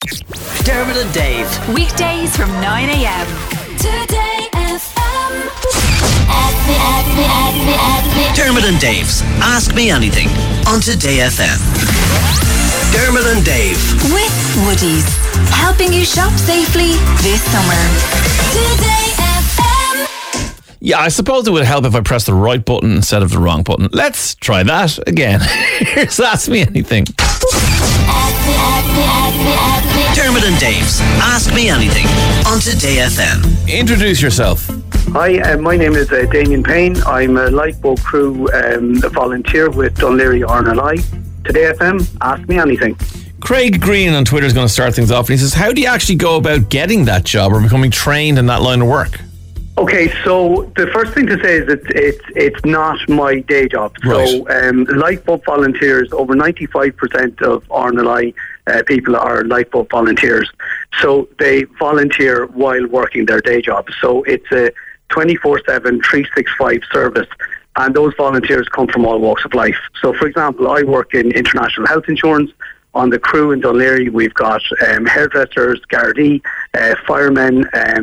Dermot and Dave. Weekdays from 9 a.m. Today FM. Dermot and Dave's Ask Me Anything on Today FM. Dermot and Dave. With Woodies. Helping you shop safely this summer. Today FM. Yeah, I suppose it would help if I pressed the right button instead of the wrong button. Let's try that again. Here's Ask Me Anything. Dermot and Dave's Ask Me Anything on Today FM. Introduce yourself. Hi, my name is Damien Payne. I'm a lifeboat crew volunteer with Dún Laoghaire RNLI. Today FM, Ask Me Anything. Craig Green on Twitter is going to start things off, and he says, how do you actually go about getting that job or becoming trained in that line of work? Okay, so the first thing to say is that it's not my day job. Right. So lifeboat volunteers, over 95% of RNLI people are lifeboat volunteers. So they volunteer while working their day job. So it's a 24/7, 365 service. And those volunteers come from all walks of life. So, for example, I work in international health insurance. On the crew in Dún Laoghaire, we've got hairdressers, Gardaí, firemen,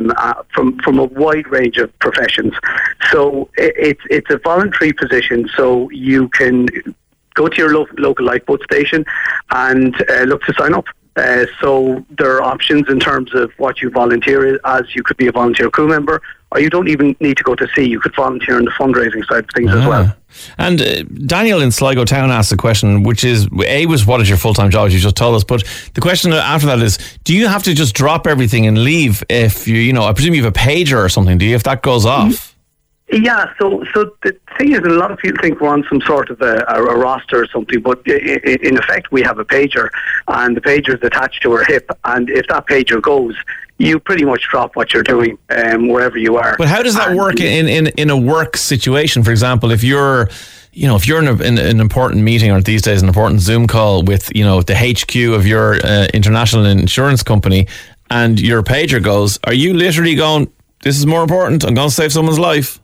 from a wide range of professions. So it's a voluntary position, so you can go to your local lifeboat station and look to sign up. So there are options in terms of what you volunteer as. You could be a volunteer crew member, or you don't even need to go to sea. You could volunteer on the fundraising side of things as well. And Daniel in Sligo Town asked a question, which is, was what is your full-time job, as you just told us, but the question after that is, do you have to just drop everything and leave if I presume you have a pager or something, do you, if that goes off? Yeah, so the thing is, a lot of people think we're on some sort of a roster or something, but in effect we have a pager, and the pager is attached to our hip, and if that pager goes, you pretty much drop what you're doing wherever you are. But how does that work in a work situation? For example, if you're in an important meeting, or these days an important Zoom call with the HQ of your international insurance company, and your pager goes, are you literally going, this is more important, I'm going to save someone's life?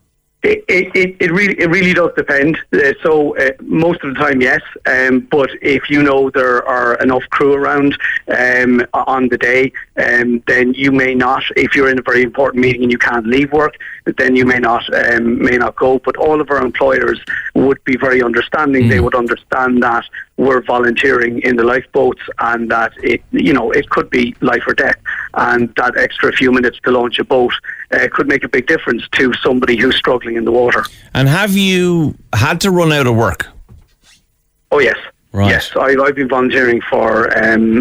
It really does depend. So most of the time, yes. But if there are enough crew around on the day, then you may not. If you're in a very important meeting and you can't leave work, then you may not go. But all of our employers would be very understanding. They would understand that we're volunteering in the lifeboats, and that it could be life or death, and that extra few minutes to launch a boat could make a big difference to somebody who's struggling in the water. And have you had to run out of work? Oh yes. Right. Yes, I've been volunteering for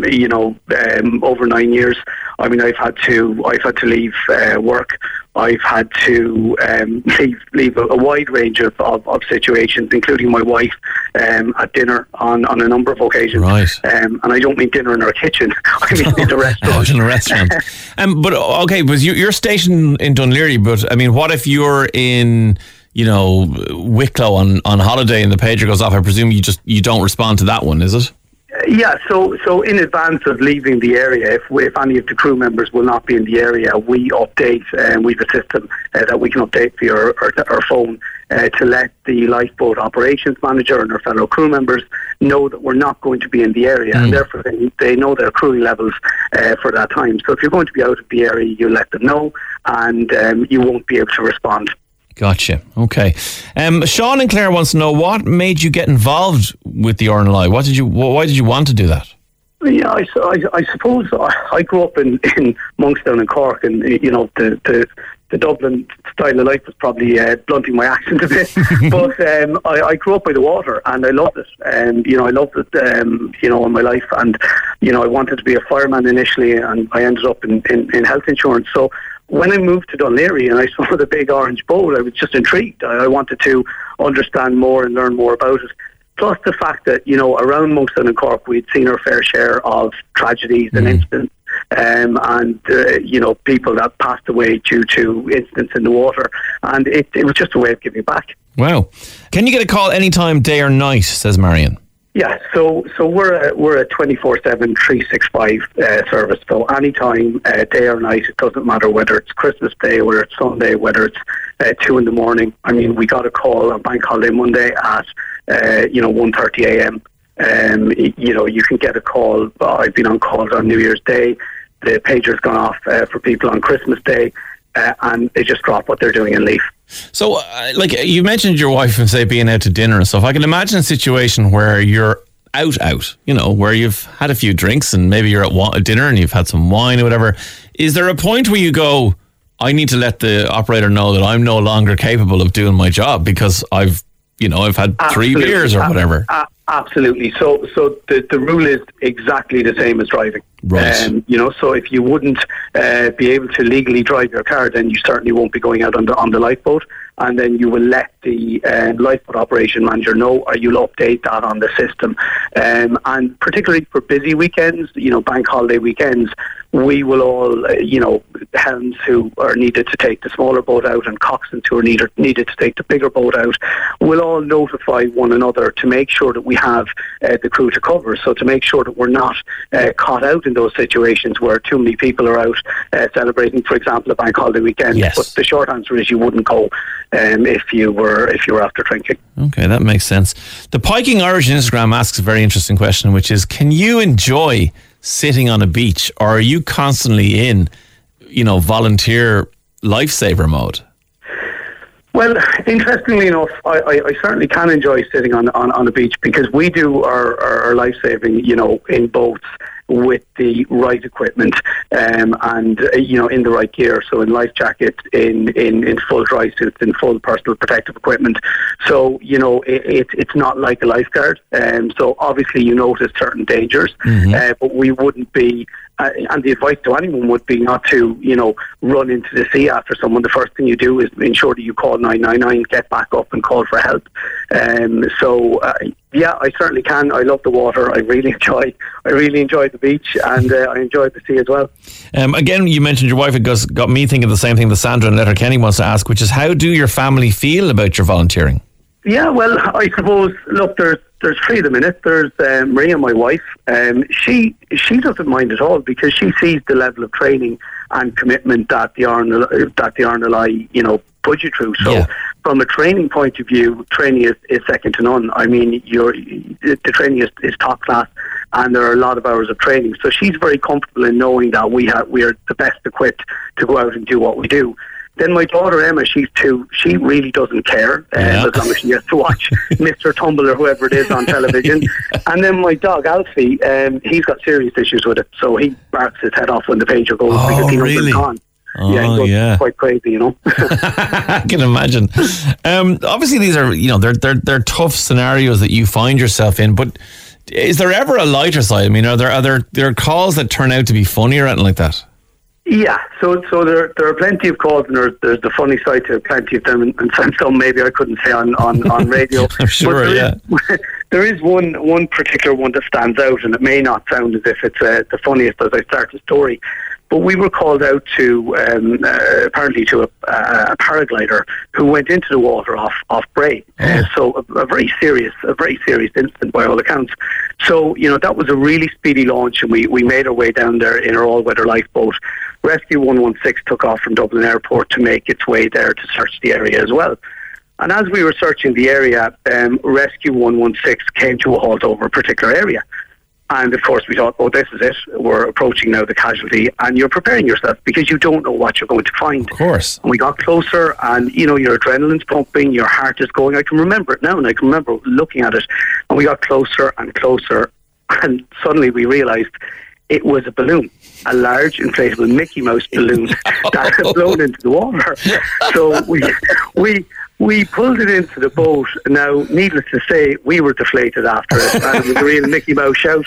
over 9 years. I mean, I've had to leave work. I've had to leave a wide range of situations, including my wife at dinner on a number of occasions. Right. And I don't mean dinner in our kitchen. I mean in the restaurant. In a restaurant. But okay, but you're stationed in Dún Laoghaire. But I mean, what if you're in Wicklow on holiday and the pager goes off? I presume you don't respond to that one, is it? Yeah, so in advance of leaving the area, if any of the crew members will not be in the area, we update, and we have a system that we can update via our phone to let the lifeboat operations manager and our fellow crew members know that we're not going to be in the area, and therefore they know their crewing levels for that time. So if you're going to be out of the area, you let them know, and you won't be able to respond. Gotcha. Okay. Sean in Clare wants to know, what made you get involved with the RNLI? Why did you want to do that? Yeah, I suppose I grew up in Monkstown and Cork, and the Dublin style of life was probably blunting my accent a bit. But I grew up by the water, and I loved it. And I loved it. In my life, and I wanted to be a fireman initially, and I ended up in health insurance. So when I moved to Dún Laoghaire and I saw the big orange boat, I was just intrigued. I wanted to understand more and learn more about it. Plus the fact that, around Monkstown and Cork, we'd seen our fair share of tragedies and incidents, and people that passed away due to incidents in the water. And it was just a way of giving back. Wow. Can you get a call anytime, day or night, says Marion? Yeah, so we're a 24/7, 365 service. So anytime, day or night, it doesn't matter whether it's Christmas Day, whether it's Sunday, whether it's 2 a.m. I mean, we got a call on Bank Holiday Monday at 1:30 a.m. You can get a call. I've been on calls on New Year's Day. The pager's gone off for people on Christmas Day, and they just drop what they're doing and leave. So, like you mentioned your wife and say being out to dinner and stuff. I can imagine a situation where you're out, where you've had a few drinks and maybe you're at dinner and you've had some wine or whatever. Is there a point where you go, I need to let the operator know that I'm no longer capable of doing my job because I've had 3 beers or whatever? Absolutely. So the rule is exactly the same as driving. Right. So if you wouldn't be able to legally drive your car, then you certainly won't be going out on the lifeboat. And then you will let the lifeboat operation manager know, or you'll update that on the system. And particularly for busy weekends, bank holiday weekends, we will all, helms who are needed to take the smaller boat out and coxswains who are needed to take the bigger boat out, will all notify one another to make sure that we have the crew to cover. So to make sure that we're not caught out in those situations where too many people are out celebrating, for example, a bank holiday weekend. Yes. But the short answer is you wouldn't go if you were after drinking. Okay, that makes sense. The Piking Irish Instagram asks a very interesting question, which is, can you enjoy sitting on a beach, or are you constantly in, volunteer lifesaver mode? Well, interestingly enough, I certainly can enjoy sitting on a beach because we do our life-saving, in boats with the right equipment and in the right gear. So in life jackets, in full dry suits, in full personal protective equipment. So it's not like a lifeguard. So obviously you notice certain dangers, but we wouldn't be. And the advice to anyone would be not to, run into the sea after someone. The first thing you do is ensure that you call 999, get back up and call for help. Yeah, I certainly can. I love the water. I really enjoy the beach, and I enjoy the sea as well. Again, you mentioned your wife. It got me thinking the same thing that Sandra in Letterkenny wants to ask, which is, how do your family feel about your volunteering? Yeah, well, I suppose, look, there's 3 of them in it. There's Maria, my wife. She doesn't mind at all because she sees the level of training and commitment that the RNLI, put you through. So from a training point of view, training is second to none. I mean, the training is top class, and there are a lot of hours of training. So she's very comfortable in knowing that we are the best equipped to go out and do what we do. Then my daughter Emma, she's 2. She really doesn't care as long as she has to watch Mr. Tumble or whoever it is on television. And then my dog Alfie, he's got serious issues with it, so he barks his head off when the pager goes because he knows it's gone. Oh, he goes quite crazy, I can imagine. Obviously, these are they're tough scenarios that you find yourself in. But is there ever a lighter side? I mean, are there calls that turn out to be funny or anything like that? Yeah, so there are plenty of calls, and there's the funny side to plenty of them, and some maybe I couldn't say on radio. I'm sure, there is one particular one that stands out, and it may not sound as if it's the funniest as I start the story, but we were called out to apparently to a paraglider who went into the water off Bray. So a very serious incident by all accounts. So that was a really speedy launch, and we made our way down there in our all-weather lifeboat. Rescue 116 took off from Dublin Airport to make its way there to search the area as well. And as we were searching the area, Rescue 116 came to a halt over a particular area. And of course we thought, this is it. We're approaching now the casualty, and you're preparing yourself because you don't know what you're going to find. Of course. And we got closer, and your adrenaline's pumping, your heart is going. I can remember it now, and I can remember looking at it. And we got closer and closer, and suddenly we realised it was a balloon, a large inflatable Mickey Mouse balloon that had blown into the water. So we pulled it into the boat. Now, needless to say, we were deflated after it, and it was a real Mickey Mouse shout.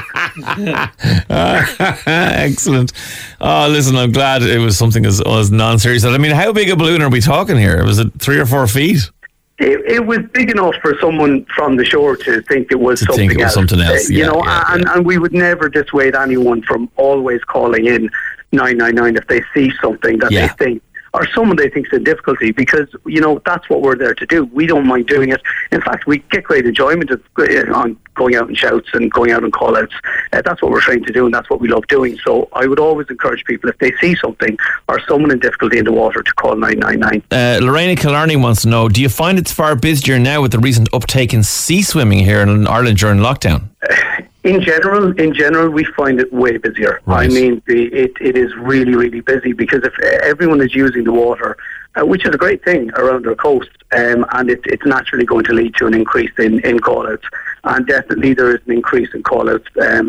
Excellent. Oh, listen, I'm glad it was something as non-serious. I mean, how big a balloon are we talking here? Was it 3 or 4 feet? It was big enough for someone from the shore to think it was something else. And we would never dissuade anyone from always calling in 999 if they see something that they think, or someone they think is in difficulty, because, that's what we're there to do. We don't mind doing it. In fact, we get great enjoyment on going out in shouts and going out in call-outs. That's what we're trained to do, and that's what we love doing. So I would always encourage people, if they see something or someone in difficulty in the water, to call 999. Lorraine Killarney wants to know, do you find it's far busier now with the recent uptake in sea swimming here in Ireland during lockdown? In general, we find it way busier. Right. I mean, it is really, really busy, because if everyone is using the water, which is a great thing around our coast, and it's naturally going to lead to an increase in call-outs. And definitely there is an increase in call-outs,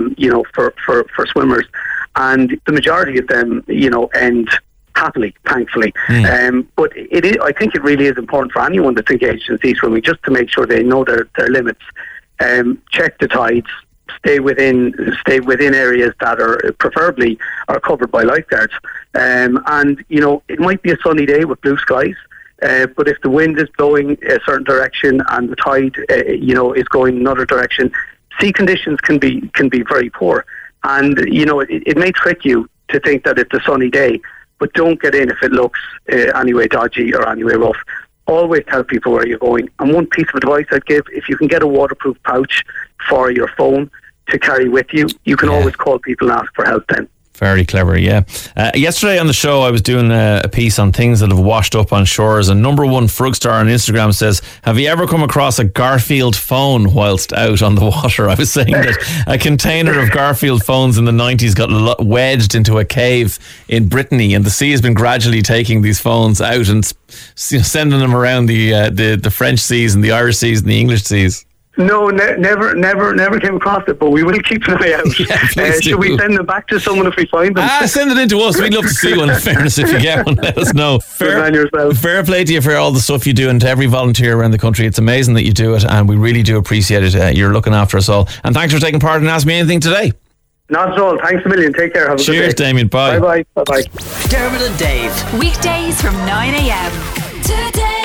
for swimmers. And the majority of them, end happily, thankfully. But I think it really is important for anyone that's engaged in sea swimming, just to make sure they know their limits. Check the tides. Stay within areas that are preferably covered by lifeguards. And it might be a sunny day with blue skies, but if the wind is blowing a certain direction and the tide is going another direction, sea conditions can be very poor. And it may trick you to think that it's a sunny day, but don't get in if it looks anyway dodgy or anyway rough. Always tell people where you're going. And one piece of advice I'd give, if you can get a waterproof pouch for your phone to carry with you, you can always call people and ask for help then. Very clever, yeah. Yesterday on the show, I was doing a piece on things that have washed up on shores, and number one Frugstar on Instagram says, have you ever come across a Garfield phone whilst out on the water? I was saying that a container of Garfield phones in the 90s got wedged into a cave in Brittany, and the sea has been gradually taking these phones out and sending them around the French seas and the Irish seas and the English seas. No, never came across it, but we will keep an eye out. Yeah, should we send them back to someone if we find them? Send it in to us. We'd love to see one. In fairness, if you get one, let us know. Fair play to you for all the stuff you do, and to every volunteer around the country. It's amazing that you do it, and we really do appreciate it. You're looking after us all, and thanks for taking part and Ask Me Anything today. Not at all. Thanks a million. Take care. Have a good day. Cheers, Damien. Bye. Bye. Dermot and Dave. Weekdays from 9 a.m. Today